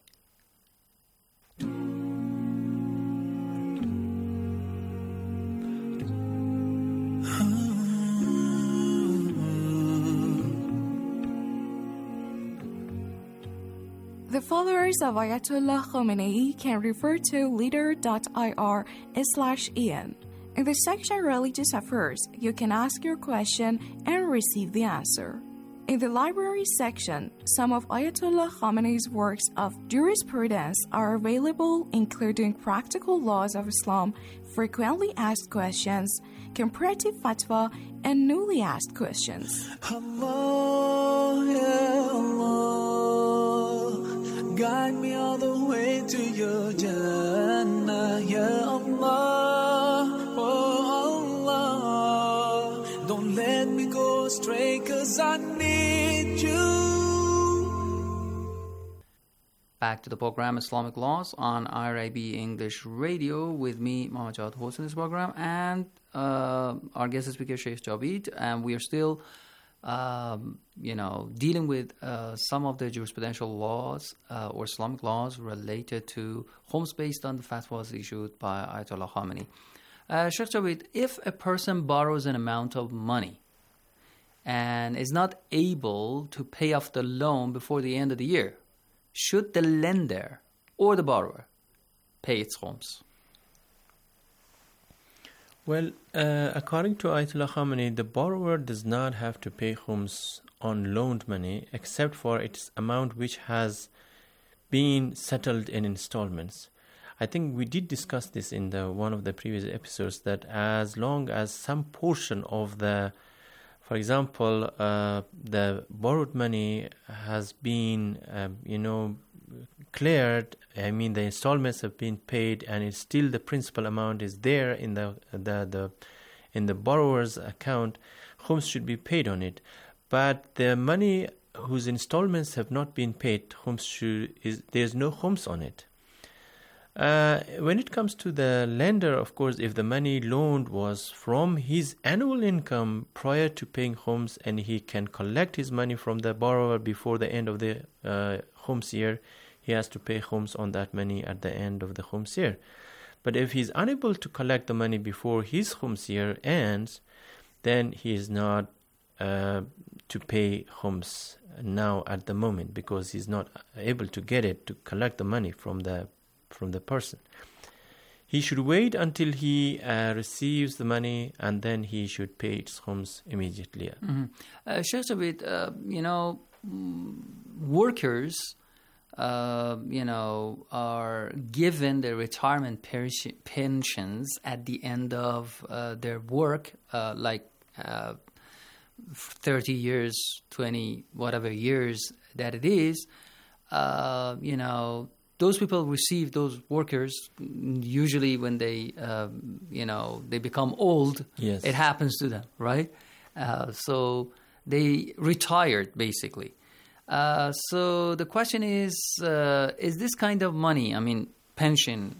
Speaker 14: The followers of Ayatollah Khamenei can refer to leader.ir/en. In the section Religious Affairs, you can ask your question and receive the answer. In the library section, some of Ayatollah Khamenei's works of jurisprudence are available, including Practical Laws of Islam, Frequently Asked Questions, Comparative Fatwa, and Newly Asked Questions.
Speaker 10: Allah, ya Allah, guide me all the way to your Jannah, ya Allah, oh Allah, don't let me go astray 'cause I need you.
Speaker 11: Back to the program Islamic Laws on RIB English Radio with me, Muhammad Jawad hosting this program, and our guest speaker Sheikh Javid, and we are still dealing with some of the jurisprudential laws or Islamic laws related to khums based on the fatwas issued by Ayatollah Khamenei. Sheikh Javid, if a person borrows an amount of money and is not able to pay off the loan before the end of the year, should the lender or the borrower pay its khums?
Speaker 13: Well, according to Ayatollah Khamenei, the borrower does not have to pay khums on loaned money except for its amount which has been settled in installments. I think we did discuss this in one of the previous episodes, that as long as some portion of for example, the borrowed money has been, cleared. I mean, the installments have been paid, and it's still the principal amount is there in the borrower's account. Khums should be paid on it, but the money whose installments have not been paid, there's no khums on it. When it comes to the lender, of course, if the money loaned was from his annual income prior to paying khums, and he can collect his money from the borrower before the end of the khums year, he has to pay khums on that money at the end of the khums year. But if he's unable to collect the money before his khums year ends, then he is not to pay khums now at the moment, because he's not able to get it to collect the money from the person. He should wait until he receives the money, and then he should pay its khums immediately.
Speaker 11: Sheikh Javid, workers, are given their retirement pensions at the end of their work, 30 years, 20, whatever years that it is, those people receive, those workers, usually when they, they become old,
Speaker 13: yes.
Speaker 11: It happens to them, right? So they retired, basically. So the question is this kind of money, I mean, pension,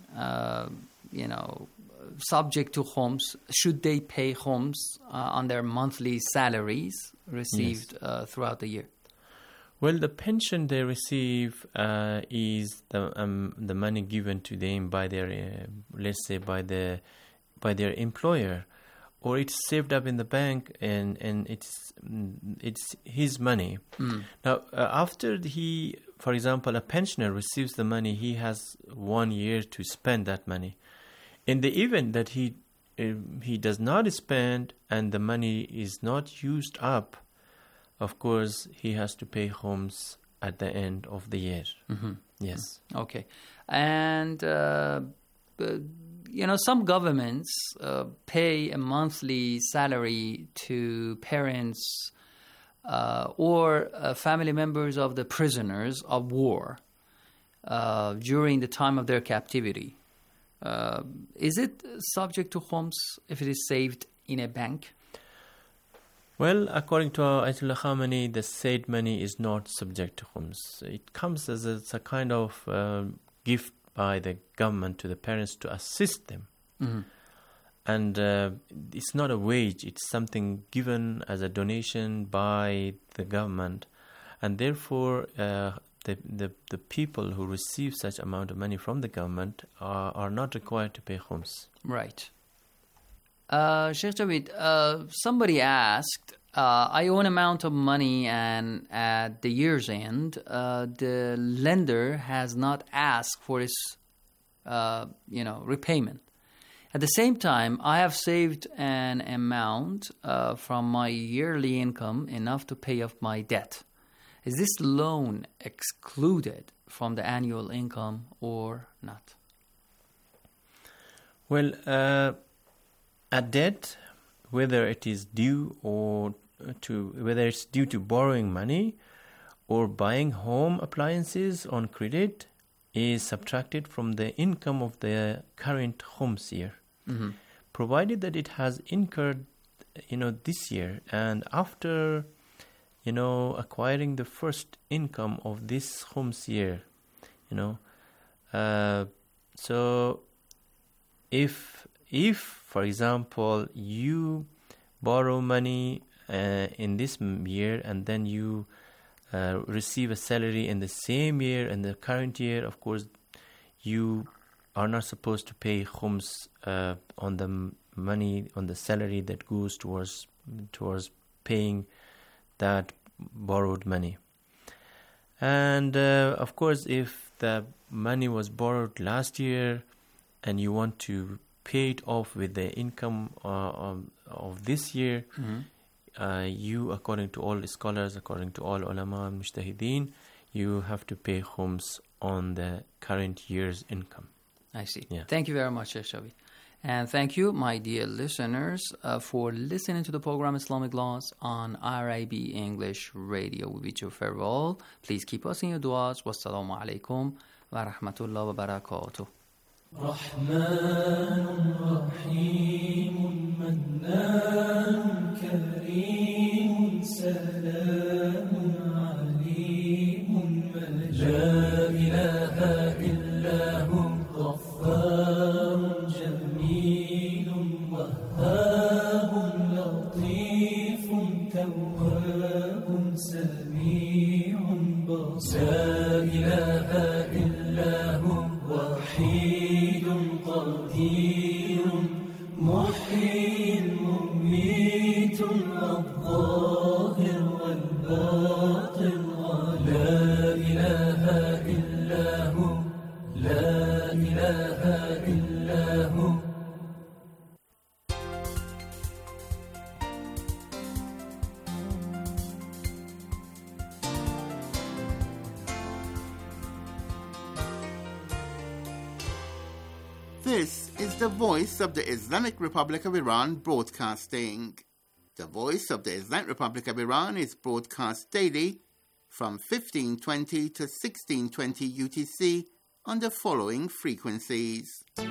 Speaker 11: subject to khums, should they pay khums on their monthly salaries received throughout the year?
Speaker 13: Well, the pension they receive is the money given to them by their, let's say, by their employer, or it's saved up in the bank, and it's his money. Now, after for example, a pensioner receives the money, he has 1 year to spend that money. In the event that he does not spend and the money is not used up, of course, he has to pay khums at the end of the year.
Speaker 11: Mm-hmm.
Speaker 13: Yes.
Speaker 11: Okay. And, some governments pay a monthly salary to parents or family members of the prisoners of war during the time of their captivity. Is it subject to khums if it is saved in a bank?
Speaker 13: Well, according to Ayatollah Khamenei, the saved money is not subject to khums. It comes as a kind of gift by the government to the parents to assist them.
Speaker 11: Mm-hmm.
Speaker 13: And it's not a wage, it's something given as a donation by the government. And therefore, the people who receive such amount of money from the government are not required to pay khums.
Speaker 11: Right. Sheikh Javid, somebody asked, I owe an amount of money, and at the year's end, the lender has not asked for its, repayment. At the same time, I have saved an amount from my yearly income enough to pay off my debt. Is this loan excluded from the annual income or not?
Speaker 13: Well, a debt, whether it is due whether it's due to borrowing money or buying home appliances on credit, is subtracted from the income of the current khums year,
Speaker 11: mm-hmm.
Speaker 13: provided that it has incurred, this year, and after, acquiring the first income of this khums year, so if, for example, you borrow money in this year and then you receive a salary in the same year, in the current year, of course, you are not supposed to pay khums on the money, on the salary that goes towards paying that borrowed money. And of course, if the money was borrowed last year and you want to pay it off with the income of this year,
Speaker 11: mm-hmm.
Speaker 13: You, according to all scholars, according to all ulama and mujtahideen, you have to pay khums on the current year's income.
Speaker 11: I see.
Speaker 13: Yeah.
Speaker 11: Thank you very much, Sheikh Javid. And thank you, my dear listeners, for listening to the program Islamic Laws on RIB English Radio. We bid you farewell. Please keep us in your du'as. Wassalamu alaikum wa rahmatullah wa barakatuh.
Speaker 10: رحمن رحيم منان كريم سلام عليم لا إله إلا هو غفار جميل وهاب لطيف تواب سميع بصير لا إله إلا هو وحيد قدير محيي مميت الظاهر والباطن لا إله إلا هو لا إله إلا هو.
Speaker 9: This is the voice of the Islamic Republic of Iran broadcasting. The Voice of the Islamic Republic of Iran is broadcast daily from 1520 to 1620 UTC on the following frequencies.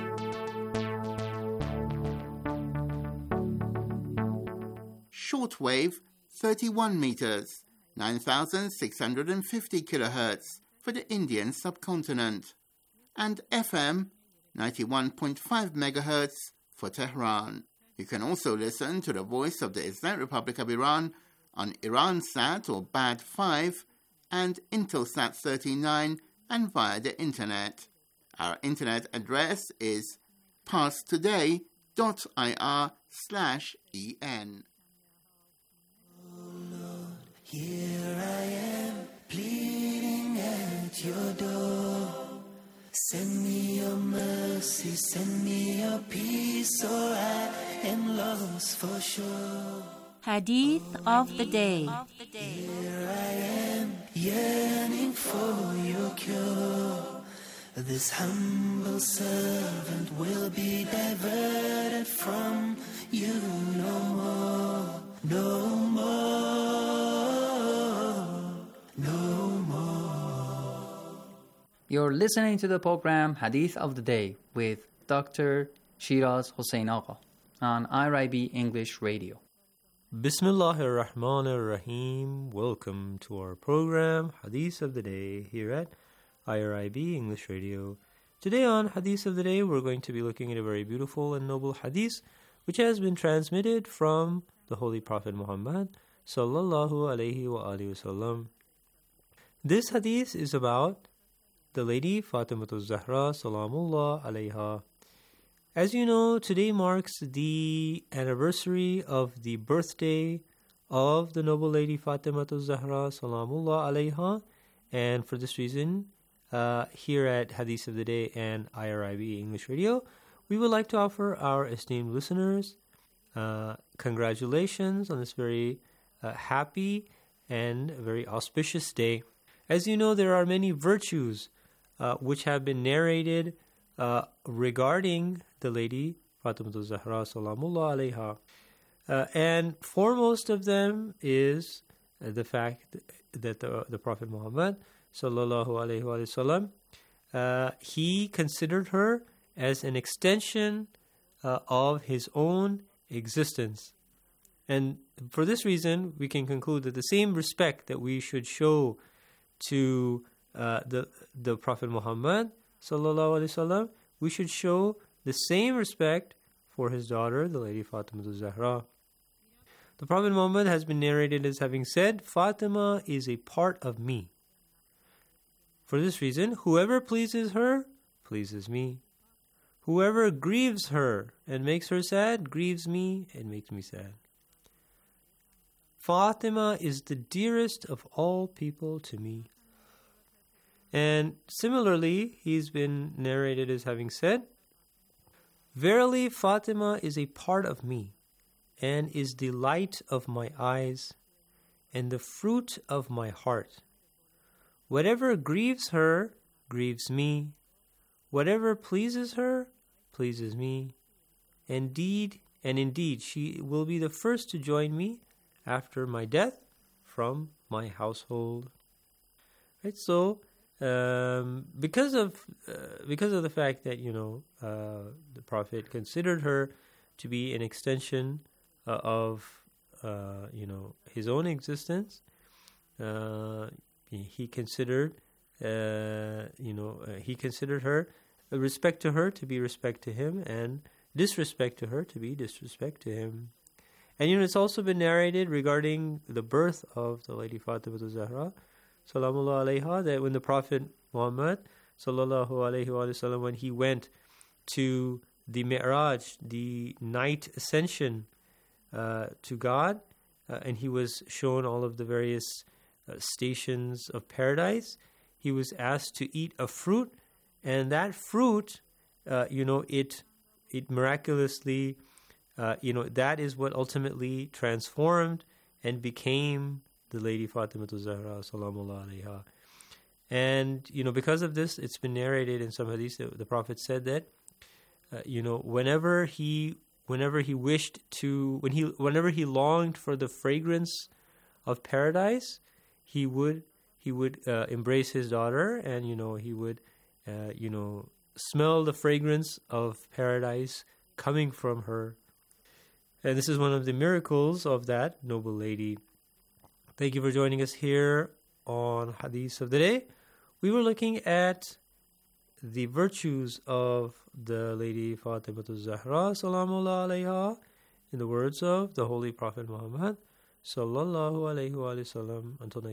Speaker 9: Shortwave 31 meters, 9,650 kilohertz for the Indian subcontinent, and FM 91.5 megahertz for Tehran. You can also listen to the Voice of the Islamic Republic of Iran on Iransat or BAD 5 and Intelsat 39 and via the internet. Our internet address is parstoday.ir/en.
Speaker 10: Here I am, pleading at your door. Send me your mercy, send me your peace, or I am lost for sure.
Speaker 15: Hadith of the Day.
Speaker 10: Here I am, yearning for your cure. This humble servant will be diverted from you no more, no more, no more.
Speaker 11: You're listening to the program Hadith of the Day with Dr. Shiraz Hossein Agha on IRIB English Radio.
Speaker 16: Bismillahir Rahmanir Rahim. Welcome to our program Hadith of the Day here at IRIB English Radio. Today on Hadith of the Day, we're going to be looking at a very beautiful and noble hadith which has been transmitted from the Holy Prophet Muhammad sallallahu alaihi wasallam. This hadith is about the Lady Fatimatul Zahra salamullah alaiha. As you know, today marks the anniversary of the birthday of the noble Lady Fatimatul Zahra salamullah alaiha, and for this reason, here at Hadith of the Day and IRIB English Radio, we would like to offer our esteemed listeners congratulations on this very happy and very auspicious day. As you know, there are many virtues which have been narrated regarding the Lady Fatimatul Zahra salamullah alaiha. And foremost of them is the fact that the Prophet Muhammad sallallahu alaihi wasallam, he considered her as an extension of his own existence. And for this reason, we can conclude that the same respect that we should show to the Prophet Muhammad sallallahu alaihi wasallam, we should show the same respect for his daughter, the Lady Fatimatul Zahra. The Prophet Muhammad has been narrated as having said, "Fatima is a part of me. For this reason, whoever pleases her, pleases me. Whoever grieves her and makes her sad, grieves me and makes me sad. Fatima is the dearest of all people to me." And similarly, he's been narrated as having said, "Verily, Fatima is a part of me, and is the light of my eyes, and the fruit of my heart. Whatever grieves her, grieves me. Whatever pleases her, pleases me. Indeed, she will be the first to join me after my death from my household." Right, so because of the fact that the Prophet considered her to be an extension of his own existence, he considered her respect to her to be respect to him, and disrespect to her to be disrespect to him. And it's also been narrated regarding the birth of the Lady Fatimatul Zahra salamullah alaiha, that when the Prophet Muhammad sallallahu alaihi wasallam, when he went to the Mi'raj, the night ascension to God, and he was shown all of the various stations of paradise, he was asked to eat a fruit, and that fruit, it miraculously, that is what ultimately transformed and became the Lady Fatimatul Zahra salamullah alaiha. And because of this, it's been narrated in some hadith that the Prophet said that whenever he whenever he longed for the fragrance of paradise, he would embrace his daughter, and he would smell the fragrance of paradise coming from her. And this is one of the miracles of that noble lady. Thank you for joining us here on Hadith of the Day. We were looking at the virtues of the Lady Fatimatul Zahra Salamullah alayha, in the words of the Holy Prophet Muhammad Sallallahu alayhi wa sallam. Until next